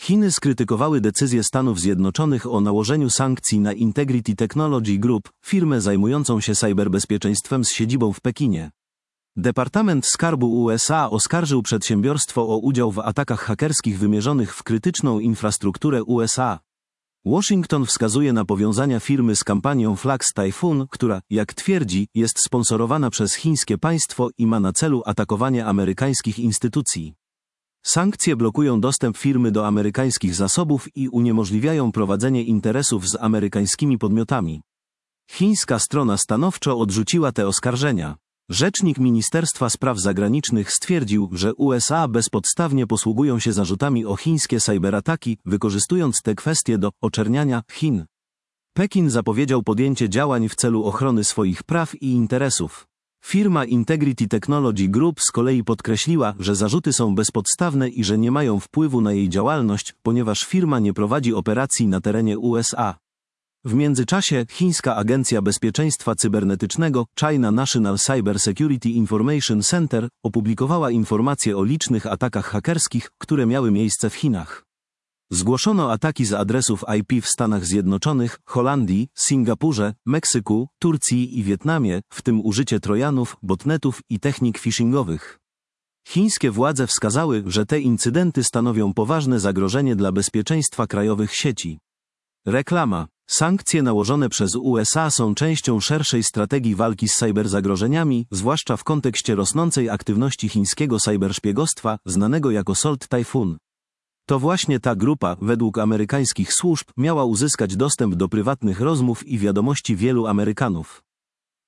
Chiny skrytykowały decyzję Stanów Zjednoczonych o nałożeniu sankcji na Integrity Technology Group, firmę zajmującą się cyberbezpieczeństwem z siedzibą w Pekinie. Departament Skarbu USA oskarżył przedsiębiorstwo o udział w atakach hakerskich wymierzonych w krytyczną infrastrukturę USA. Washington wskazuje na powiązania firmy z kampanią Flux Typhoon, która, jak twierdzi, jest sponsorowana przez chińskie państwo i ma na celu atakowanie amerykańskich instytucji. Sankcje blokują dostęp firmy do amerykańskich zasobów i uniemożliwiają prowadzenie interesów z amerykańskimi podmiotami. Chińska strona stanowczo odrzuciła te oskarżenia. Rzecznik Ministerstwa Spraw Zagranicznych stwierdził, że USA bezpodstawnie posługują się zarzutami o chińskie cyberataki, wykorzystując te kwestie do oczerniania Chin. Pekin zapowiedział podjęcie działań w celu ochrony swoich praw i interesów. Firma Integrity Technology Group z kolei podkreśliła, że zarzuty są bezpodstawne i że nie mają wpływu na jej działalność, ponieważ firma nie prowadzi operacji na terenie USA. W międzyczasie chińska Agencja Bezpieczeństwa Cybernetycznego China National Cyber Security Information Center opublikowała informacje o licznych atakach hakerskich, które miały miejsce w Chinach. Zgłoszono ataki z adresów IP w Stanach Zjednoczonych, Holandii, Singapurze, Meksyku, Turcji i Wietnamie, w tym użycie trojanów, botnetów i technik phishingowych. Chińskie władze wskazały, że te incydenty stanowią poważne zagrożenie dla bezpieczeństwa krajowych sieci. Reklama. Sankcje nałożone przez USA są częścią szerszej strategii walki z cyberzagrożeniami, zwłaszcza w kontekście rosnącej aktywności chińskiego cyberszpiegostwa, znanego jako Salt Typhoon. To właśnie ta grupa, według amerykańskich służb, miała uzyskać dostęp do prywatnych rozmów i wiadomości wielu Amerykanów.